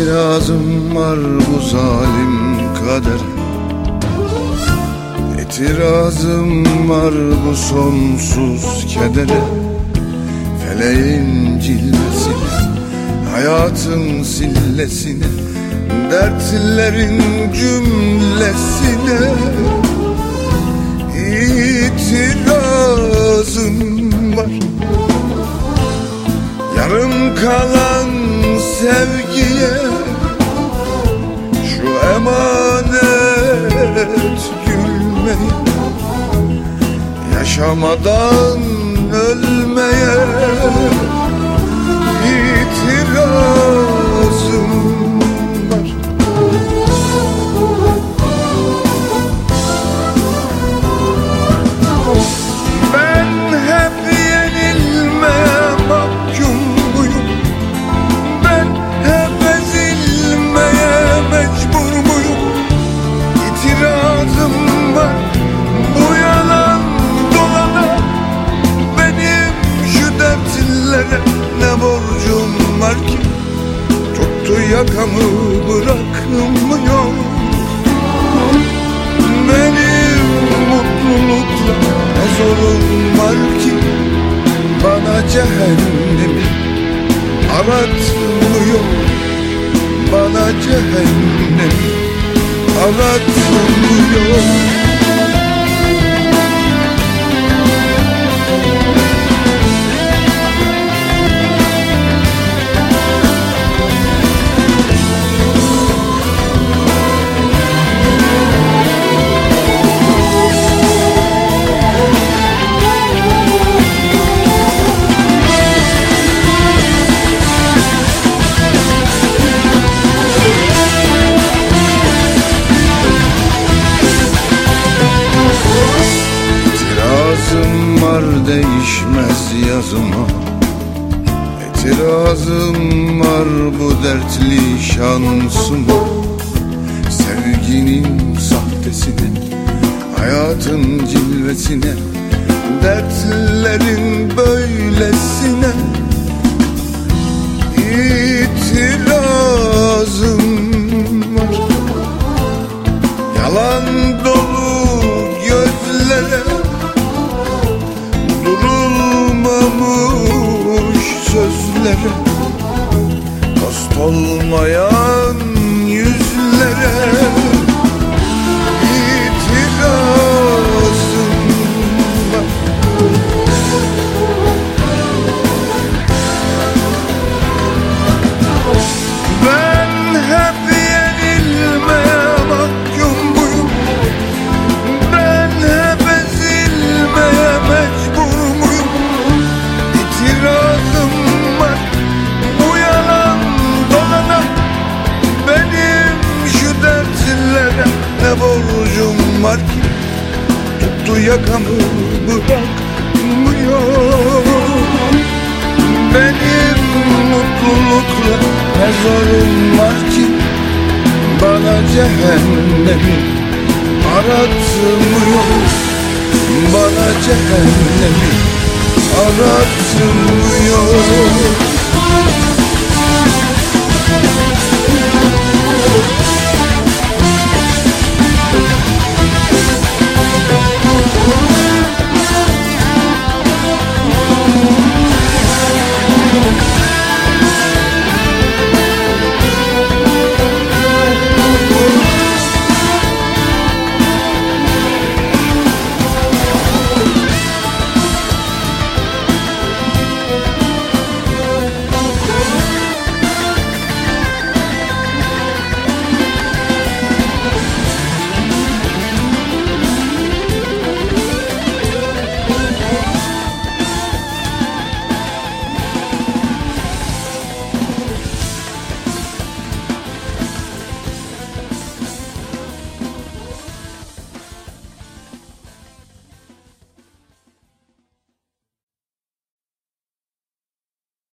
İtirazım var bu zalim kadere, İtirazım var bu sonsuz kedere. Feleğin cilvesine, hayatın sillesine, dertlerin cümlesine itirazım var. Yarım kalan sevgiye, şu emanet gülmeye, yaşamadan ölmeye itirazım var. Ben hep yenilmeye mahkum muyum? Ben hep ezilmeye mecbur muyum? İtirazım var bu yalan dolana, benim şu dertlere ne borcum var ki? Tuttu yakamı bırakmıyor. Benim mutlulukla ne zorum var ki? Bana cehennemi aratmıyor. Bana cehennemi aratmıyor. İtirazım var değişmez yazıma, İtirazım var bu dertli şansıma. Sevginin sahtesine, hayatın cilvesine, dertlerin böylesine itirazım var. Yalan dolu gözlere, durulmamış sözlere, dost olmayan yüzlere itirazım var. Ben hep yenilmeye mahkum muyum? Ben hep ezilmeye mecbur muyum? İtirazım var bu yalan dolana, benim şu dertlere ne borcum var ki? Tuttu yakamı bırakmıyor. Benim mutlulukla ne zorum var ki? Bana cehennemi aratmıyor. Bana cehennemi aratmıyor.